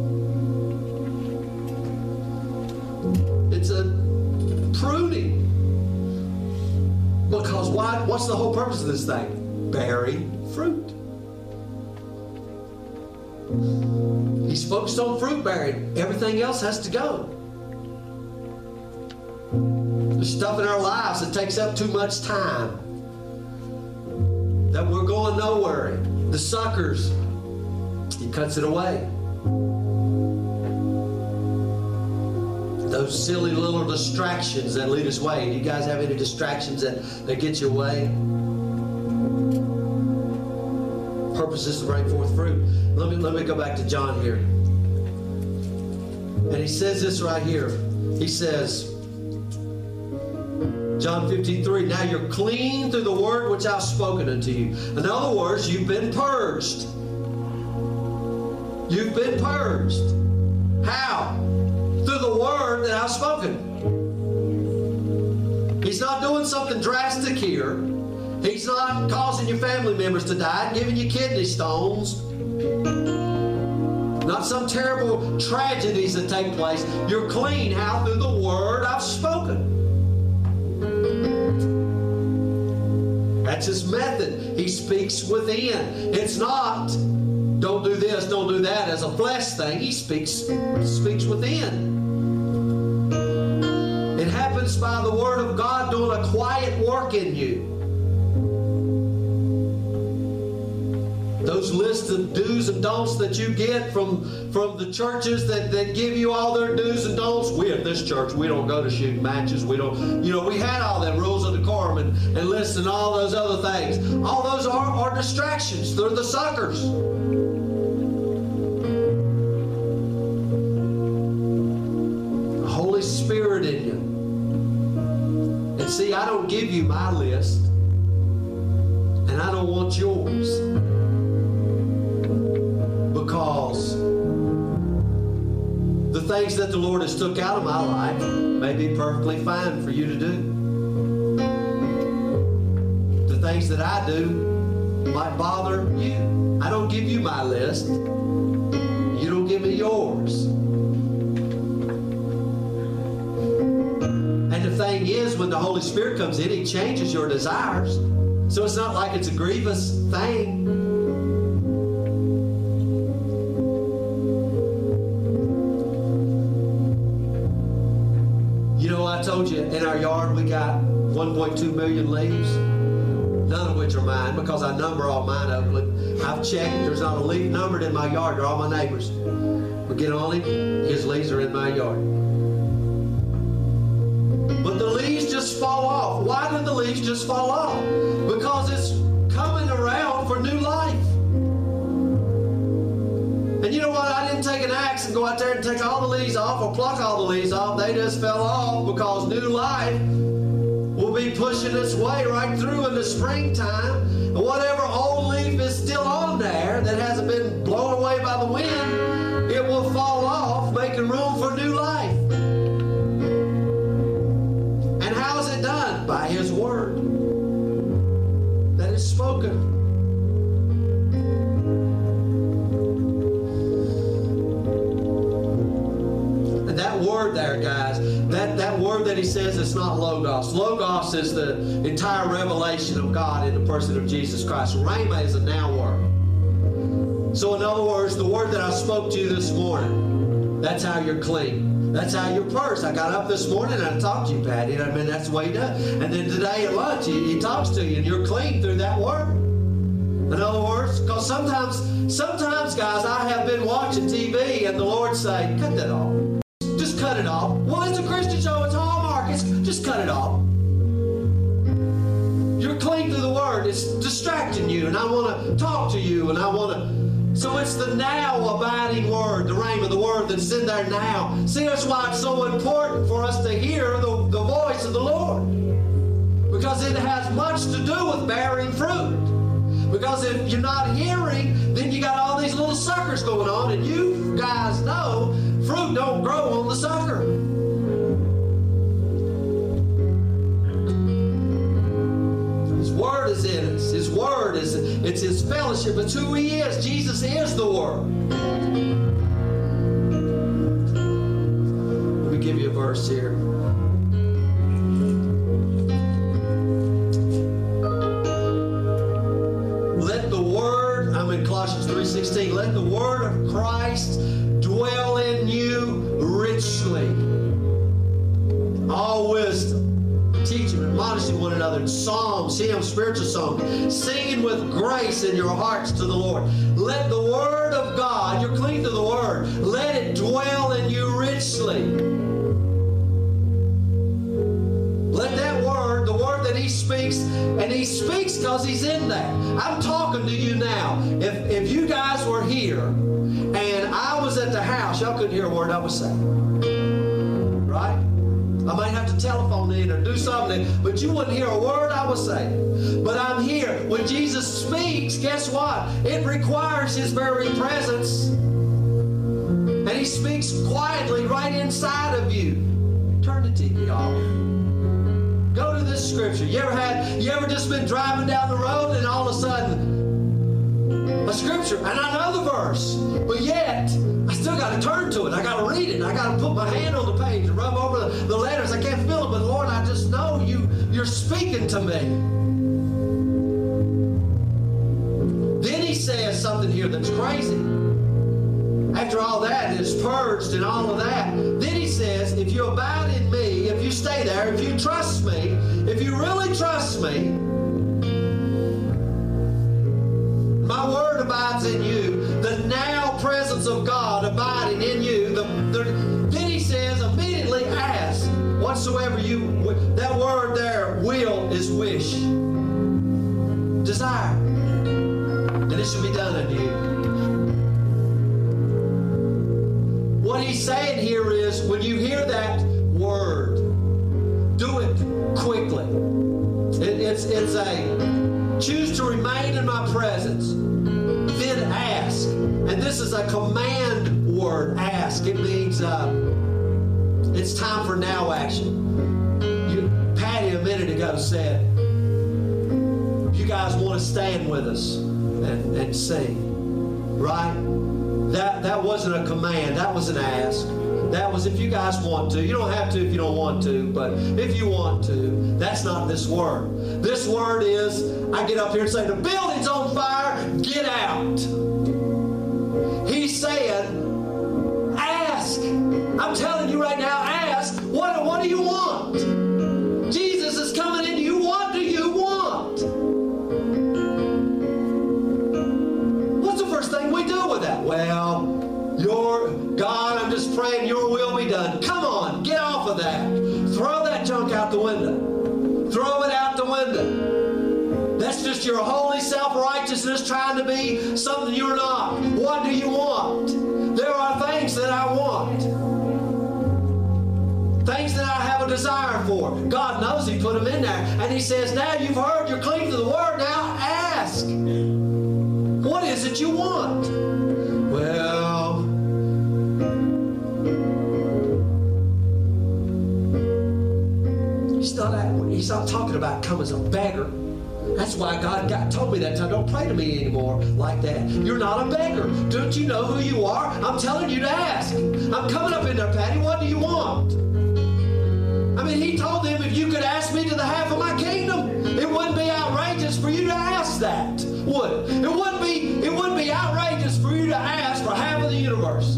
It's a pruning. Because why? What's the whole purpose of this thing? Bearing fruit. He's focused on fruit bearing. Everything else has to go. There's stuff in our lives that takes up too much time. That we're going nowhere. The suckers, he cuts it away. Those silly little distractions that lead us away. Do you guys have any distractions that, that get you away? Purpose is to bring forth fruit. Let me, let me go back to John here. And he says this right here. He says, John fifteen three, now you're clean through the word which I've spoken unto you. In other words, you've been purged. You've been purged. How? Through the word that I've spoken. He's not doing nothing drastic here. He's not causing your family members to die and giving you kidney stones. Not some terrible tragedies that take place. You're clean. How? Through the word I've spoken. That's his method. He speaks within. It's not, don't do this, don't do that as a flesh thing. He speaks, speaks within. It happens by the word of God doing a quiet work in you. Those lists of do's and don'ts that you get from, from the churches that, that give you all their do's and don'ts. We at this church, we don't go to shooting matches. We don't, you know, we had all them rules of decorum and, and lists and all those other things. All those are, are distractions. They're the suckers. The Holy Spirit in you. And see, I don't give you my list. And I don't want yours. Because the things that the Lord has took out of my life may be perfectly fine for you to do. The things that I do might bother you. I don't give you my list. You don't give me yours. And the thing is, when the Holy Spirit comes in, He changes your desires. So it's not like it's a grievous thing. I told you, in our yard we got one point two million leaves, none of which are mine because I number all mine up. I've checked, there's not a leaf numbered in my yard. They're all my neighbors. But get on him, his leaves are in my yard. But the leaves just fall off. Why do the leaves just fall off? Because it's coming around for new life. And you know what? I didn't take an axe and go out there and take all the leaves off or pluck all the leaves off. They just fell off because new life will be pushing its way right through in the springtime. And whatever old leaf is still on there that hasn't been blown away by the wind, it will fall off, making room for new life. And how is it done? By His Word that is spoken. Word there, guys, that, that word that he says is not Logos. Logos is the entire revelation of God in the person of Jesus Christ. Rhema is a now word. So in other words, the word that I spoke to you this morning, that's how you're clean. That's how you're purged. I got up this morning and I talked to you, Patty. I mean, that's the way he does. And then today at lunch, he, he talks to you and you're clean through that word. In other words, because sometimes, sometimes, guys, I have been watching T V and the Lord say, cut that off. Just cut it off. Well, it's a Christian show. It's Hallmark. It's, just cut it off. You're clean through the Word. It's distracting you, and I want to talk to you, and I want to... So it's the now abiding Word, the rhema, the Word that's in there now. See, that's why it's so important for us to hear the, the voice of the Lord. Because it has much to do with bearing fruit. Because if you're not hearing, then you got all these little suckers going on, and you guys know fruit don't grow on the sucker. His Word is in us. His Word is, it's His fellowship. It's who He is. Jesus is the Word. Let me give you a verse here. Let the Word, I'm in Colossians three sixteen, let the Word of Christ dwell in you richly. All wisdom, teaching, admonishing one another in psalms, hymns, spiritual songs, singing with grace in your hearts to the Lord. Let the Word of God, you're clean to the Word, let it dwell in you richly. Let that Word, the Word that He speaks, and He speaks because He's in there. I'm talking to you now. If, if you guys were here, and I was at the house, y'all couldn't hear a word I was saying. Right? I might have to telephone in or do something, but you wouldn't hear a word I was saying. But I'm here. When Jesus speaks, guess what? It requires His very presence. And He speaks quietly right inside of you. Turn the T V off. Go to this scripture. You ever had, you ever just been driving down the road and all of a sudden a scripture, and I know the verse, but yet I still got to turn to it. I got to read it. I got to put my hand on the page and rub over the, the letters. I can't feel it, but Lord, I just know you, you're speaking to me. Then he says something here that's crazy. After all that is purged and all of that, then he says, if you abide in me, if you stay there, if you trust me, if you really trust me, my word abides in you, the now presence of God abiding in you, the, the, then he says, immediately ask whatsoever you, that word there, will, is wish, desire, and it should be done unto you. What he's saying here is, when you hear that word, do it quickly. It, it's, it's a choose to remain in my presence, then ask. And this is a command word, ask. It means uh, it's time for now action. You, Patty a minute ago said, you guys want to stand with us and, and sing, right? That, that wasn't a command. That was an ask. That was if you guys want to. You don't have to if you don't want to, but if you want to, that's not this word. This word is, I get up here and say, the building's on fire, get out. He's saying, ask. I'm telling you right now, ask, what, what do you want? Jesus is coming into you. What do you want? What's the first thing we do with that? Well, your God, I'm just praying your will be done. Come on, get off of that. Throw that junk out the window. Throw it out the window. That's just your holy self-righteousness trying to be something you're not. What do you want? There are things that I want. Things that I have a desire for. God knows He put them in there. And He says, now you've heard, you're clean to the Word, now ask. What is it you want? Well, he's not, he's not talking about come as a beggar. That's why God, God told me that time, don't pray to me anymore like that. You're not a beggar. Don't you know who you are? I'm telling you to ask. I'm coming up in there, Patty. What do you want? I mean, He told them, if you could ask me to the half of my kingdom, it wouldn't be outrageous for you to ask that, would it? It wouldn't be, it wouldn't be outrageous for you to ask for half of the universe.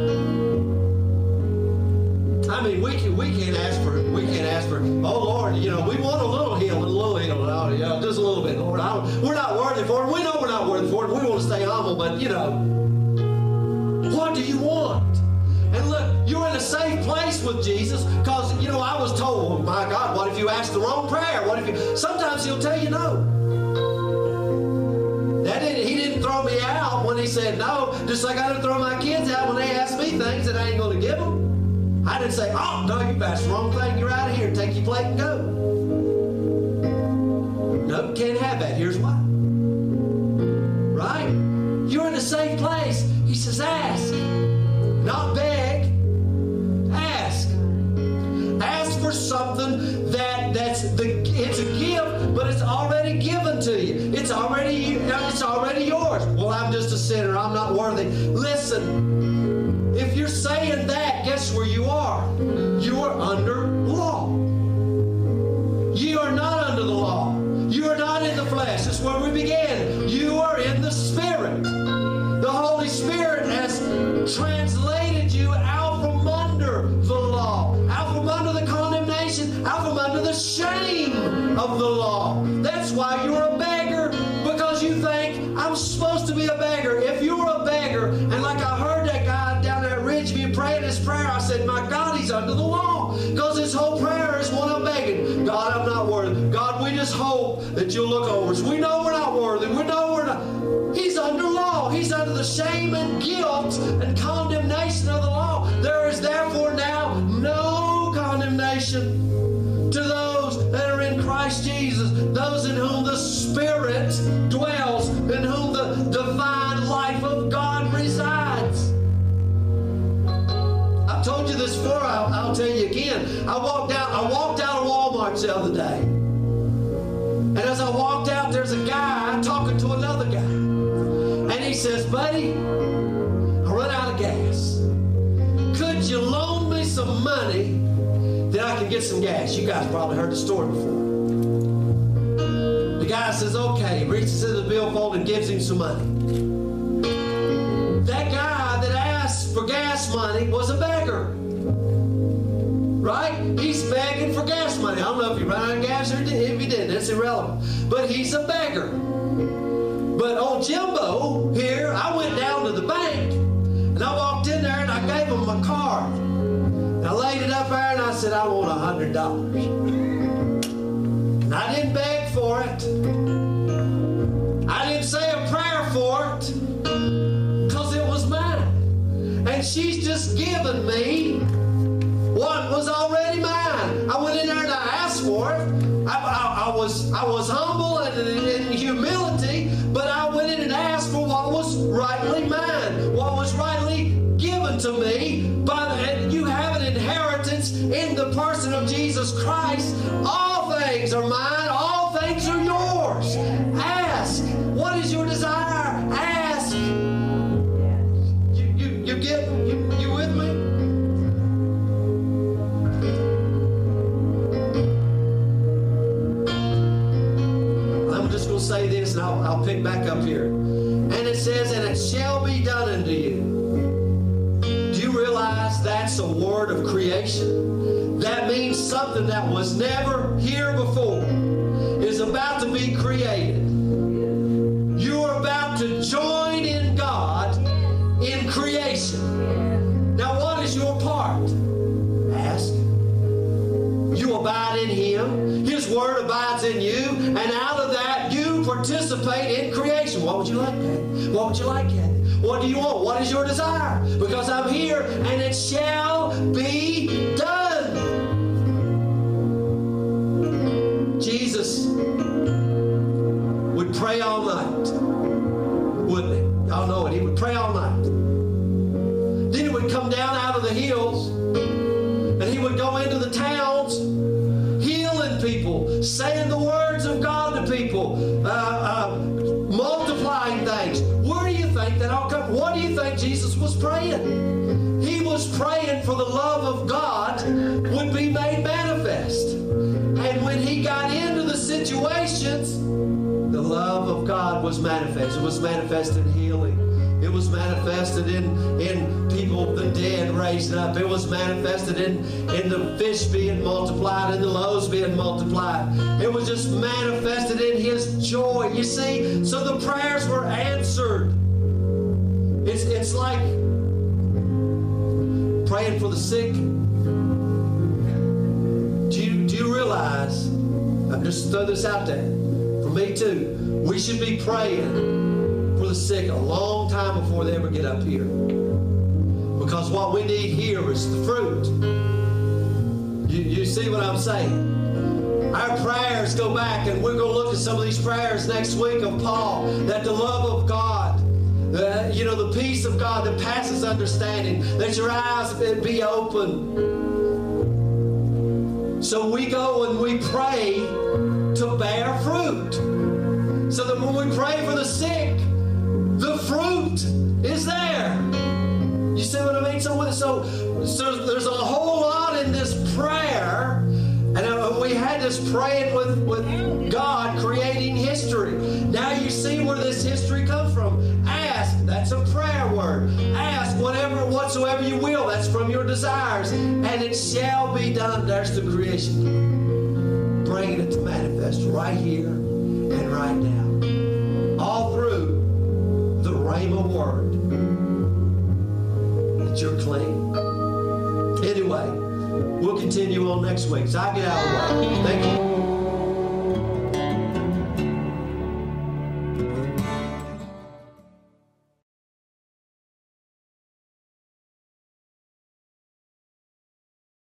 I mean, we can, we can't ask for, we can't ask for, oh Lord, you know, we want a little healing, a little healing, oh, you know, just a little bit, Lord. I don't, we're not worthy for it. We know we're not worthy for it. We want to stay humble, but you know, what do you want? And look, you're in a safe place with Jesus because, you know, I was told, oh my God, what if you ask the wrong prayer? What if you, sometimes He'll tell you no. That didn't, He didn't throw me out when He said no, just like I didn't throw my kids out when they ask me things that I ain't going to give them. I didn't say, oh, no, you asked the wrong thing, you're out of here, take your plate and go. Nope, can't have that. Here's why. Right? You're in a safe place. He says, ask. Not beg. Ask. Ask for something that that's the it's a gift, but it's already given to you. It's already it's already yours. Well, I'm just a sinner. I'm not worthy. Listen, if you're saying that, guess where you are? You are under law. You are not under the law. You are not in the flesh. That's where we began. You are in the Spirit. The Holy Spirit has translated you out from under the law, out from under the condemnation, out from under the shame of the law. That's why you're a beggar, because you think, I'm supposed to be a beggar. If you're a beggar, and like I heard that guy down there at Ridgeview praying his prayer, I said, my God, he's under the law, because his whole prayer is one of begging. God, I'm not worthy. God, we just hope that you'll look over us. We know we're not worthy. We know we're not. He's under law. He's under the shame and guilt and condemnation of the law. There is therefore now no condemnation to those that are in Christ Jesus, those in whom the Spirit dwells, in whom the divine life of God resides. I've told you this before, I'll, I'll tell you again. I walked out, I walked out of Walmart the other day. And as I walked out, there's a guy talking to another guy. And he says, buddy, I run out of gas. Could you loan me some money that I can get some gas? You guys probably heard the story before. The guy says, okay. He reaches into the billfold and gives him some money. That guy that asked for gas money was a beggar. Right? He's begging for gas money. I don't know if he ran out of gas or if he did. That's irrelevant. But he's a beggar. But old Jimbo here, I went down to the bank and I walked in there and I gave him my card. And I laid it up there and I said, I want a hundred dollars. And I didn't beg for it. I didn't say a prayer for it. Because it was mine. And she's just given me what was already mine. I went in there and I asked for it. I, I, I was I was humble and in humility, but I went in and asked for what was rightly mine, what was rightly given to me. By the, and you have an inheritance in the person of Jesus Christ. All things are mine. All things are yours. Ask. What is your desire? Ask. You you you get you you with me? Say this and I'll, I'll pick back up here. And it says, and it shall be done unto you. Do you realize that's a word of creation? That means something that was never here before is about to be created. You're about to join in God in creation. Now what is your part? Ask. You abide in Him. His Word abides in you. And out of that, you participate in creation. What would you like, Patty? What would you like, Kathy? What do you want? What is your desire? Because I'm here, and it shall be done. Jesus would pray all night, wouldn't He? Y'all know it. He would pray all night. Then He would come down out of the hills, and He would go into the towns, healing people, saying the words of God to people, uh, uh, multiplying things. Where do you think that all come? What do you think Jesus was praying? He was praying for the love of God would be made manifest. And when He got into the situations, the love of God was manifest. It was manifested in healing. It was manifested in, in people, the dead raised up. It was manifested in, in the fish being multiplied and the loaves being multiplied. It was just manifested in His joy. You see, so the prayers were answered. It's, it's like praying for the sick. Do you, do you realize, I'm just throw this out there, for me too, we should be praying for the sick a long time before they ever get up here. Because what we need here is the fruit. You, you see what I'm saying? Our prayers go back, and we're going to look at some of these prayers next week of Paul, that the love of God, uh, you know, the peace of God that passes understanding, that your eyes be open. So we go and we pray to bear fruit. So that when we pray for the sick, the fruit is there. You see what I mean? So, so, so there's a whole lot in this prayer. And we had this praying with, with God creating history. Now you see where this history comes from. Ask, that's a prayer word. Ask whatever, whatsoever you will. That's from your desires. And it shall be done. There's the creation. Bringing it to manifest right here and right now. All through the Rhema word. That you're clean. Anyway, we'll continue on next week. So I get out of the way. Thank you.